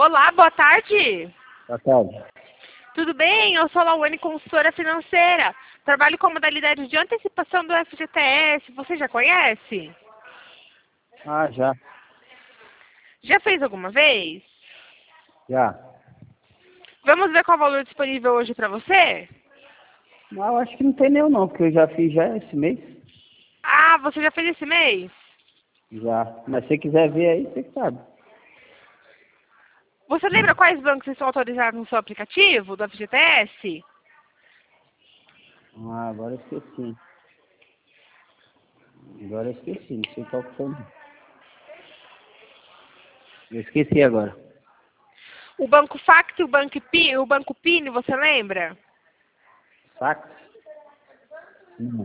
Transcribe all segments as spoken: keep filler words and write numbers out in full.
Olá, boa tarde. Boa tarde. Tudo bem? Eu sou a Lawane, consultora financeira. Trabalho com modalidade de antecipação do F G T S. Você já conhece? Ah, já. Já fez alguma vez? Já. Vamos ver qual é o valor disponível hoje para você? Mas eu acho que não tem nenhum não, porque eu já fiz já esse mês. Ah, você já fez esse mês? Já. Mas se você quiser ver aí, você que sabe. Você lembra quais bancos estão autorizados no seu aplicativo do F G T S? Ah, agora eu esqueci. Agora eu esqueci, não sei qual que foi. Eu esqueci agora. O Banco Fact e o Banco Pini, o Banco Pini, você lembra? Sax? Não.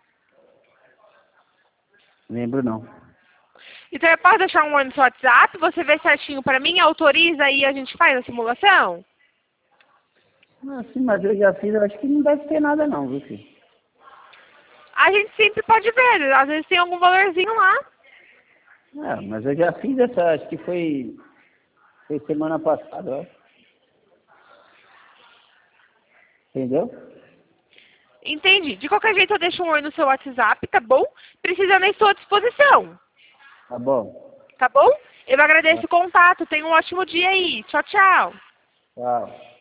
Lembro não. Então eu posso deixar um oi no seu WhatsApp, você vê certinho para mim, autoriza e a gente faz a simulação? Ah, sim, mas eu já fiz, eu acho que não deve ter nada não, viu, filho? A gente sempre pode ver, às vezes tem algum valorzinho lá. É, mas eu já fiz essa, acho que foi, foi semana passada, ó. Entendeu? Entendi. De qualquer jeito eu deixo um oi no seu WhatsApp, tá bom? Precisando, eu estou à disposição. Tá bom. Tá bom? Eu agradeço o contato, tenha um ótimo dia aí. Tchau, tchau. Tchau.